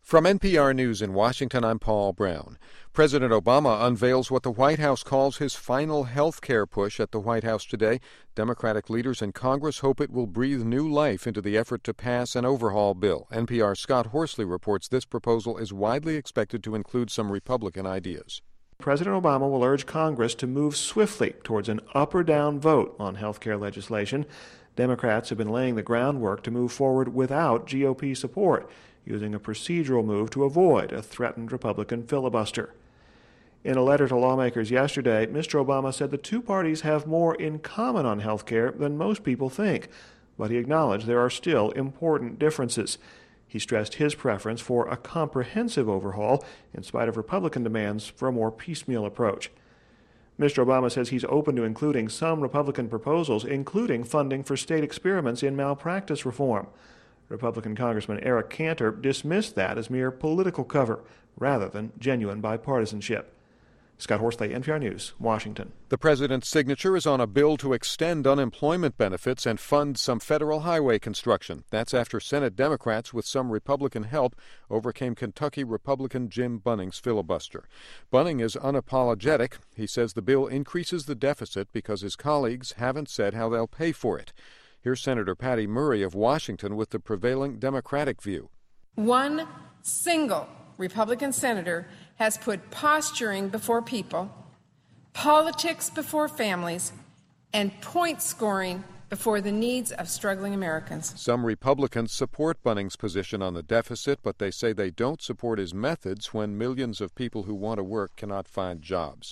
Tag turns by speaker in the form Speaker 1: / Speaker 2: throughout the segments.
Speaker 1: From NPR News in Washington, I'm Paul Brown. President Obama unveils what the White House calls his final health care push at the White House today. Democratic leaders in Congress hope it will breathe new life into the effort to pass an overhaul bill. NPR's Scott Horsley reports this proposal is widely expected to include some Republican ideas.
Speaker 2: President Obama will urge Congress to move swiftly towards an up or down vote on health care legislation. Democrats have been laying the groundwork to move forward without GOP support, using a procedural move to avoid a threatened Republican filibuster. In a letter to lawmakers yesterday, Mr. Obama said the two parties have more in common on health care than most people think, but he acknowledged there are still important differences. He stressed his preference for a comprehensive overhaul in spite of Republican demands for a more piecemeal approach. Mr. Obama says he's open to including some Republican proposals, including funding for state experiments in malpractice reform. Republican Congressman Eric Cantor dismissed that as mere political cover rather than genuine bipartisanship. Scott Horsley, NPR News, Washington.
Speaker 1: The president's signature is on a bill to extend unemployment benefits and fund some federal highway construction. That's after Senate Democrats, with some Republican help, overcame Kentucky Republican Jim Bunning's filibuster. Bunning is unapologetic. He says the bill increases the deficit because his colleagues haven't said how they'll pay for it. Here's Senator Patty Murray of Washington with the prevailing Democratic view.
Speaker 3: One single Republican senator has put posturing before people, politics before families, and point scoring before the needs of struggling Americans.
Speaker 1: Some Republicans support Bunning's position on the deficit, but they say they don't support his methods when millions of people who want to work cannot find jobs.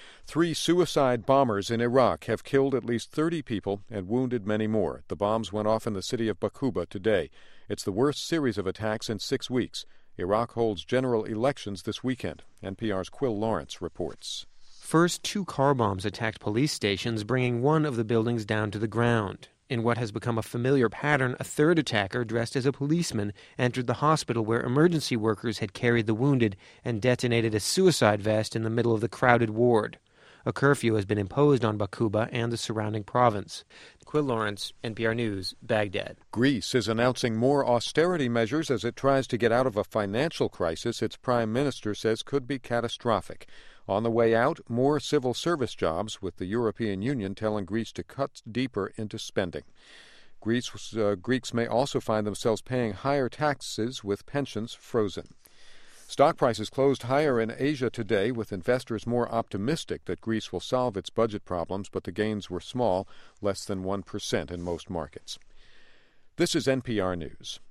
Speaker 1: 3 suicide bombers in Iraq have killed at least 30 people and wounded many more. The bombs went off in the city of Baquba today. It's the worst series of attacks in 6 weeks. Iraq holds general elections this weekend. NPR's Quill Lawrence reports.
Speaker 4: First, 2 car bombs attacked police stations, bringing one of the buildings down to the ground. In what has become a familiar pattern, a third attacker, dressed as a policeman, entered the hospital where emergency workers had carried the wounded and detonated a suicide vest in the middle of the crowded ward. A curfew has been imposed on Baquba and the surrounding province. Quill Lawrence, NPR News, Baghdad.
Speaker 1: Greece is announcing more austerity measures as it tries to get out of a financial crisis its prime minister says could be catastrophic. On the way out, more civil service jobs, with the European Union telling Greece to cut deeper into spending. Greeks may also find themselves paying higher taxes with pensions frozen. Stock prices closed higher in Asia today, with investors more optimistic that Greece will solve its budget problems, but the gains were small, less than 1% in most markets. This is NPR News.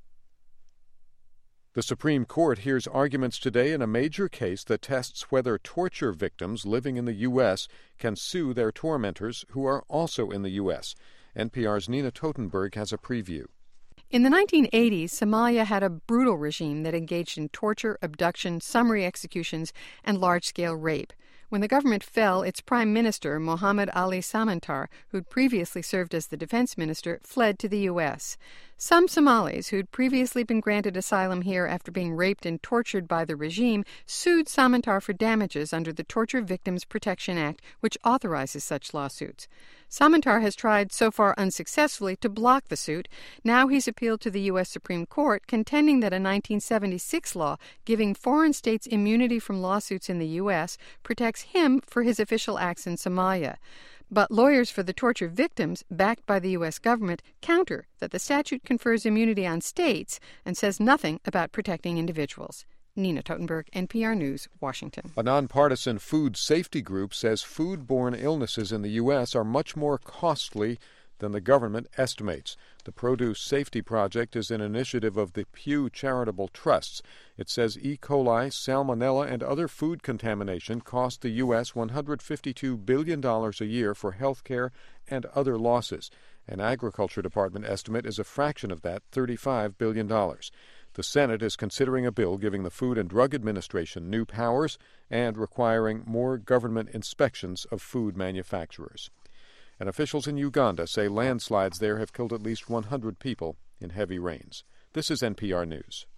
Speaker 1: The Supreme Court hears arguments today in a major case that tests whether torture victims living in the U.S. can sue their tormentors who are also in the U.S. NPR's Nina Totenberg has a preview.
Speaker 5: In the 1980s, Somalia had a brutal regime that engaged in torture, abduction, summary executions, and large-scale rape. When the government fell, its prime minister, Mohammed Ali Samantar, who'd previously served as the defense minister, fled to the U.S. Some Somalis who'd previously been granted asylum here after being raped and tortured by the regime sued Samantar for damages under the Torture Victims Protection Act, which authorizes such lawsuits. Samantar has tried, so far unsuccessfully, to block the suit. Now he's appealed to the U.S. Supreme Court, contending that a 1976 law giving foreign states immunity from lawsuits in the U.S. protects him for his official acts in Somalia. But lawyers for the torture victims, backed by the U.S. government, counter that the statute confers immunity on states and says nothing about protecting individuals. Nina Totenberg, NPR News, Washington.
Speaker 1: A nonpartisan food safety group says foodborne illnesses in the U.S. are much more costly than the government estimates. The Produce Safety Project is an initiative of the Pew Charitable Trusts. It says E. coli, salmonella, and other food contamination cost the U.S. $152 billion a year for health care and other losses. An Agriculture Department estimate is a fraction of that, $35 billion. The Senate is considering a bill giving the Food and Drug Administration new powers and requiring more government inspections of food manufacturers. And officials in Uganda say landslides there have killed at least 100 people in heavy rains. This is NPR News.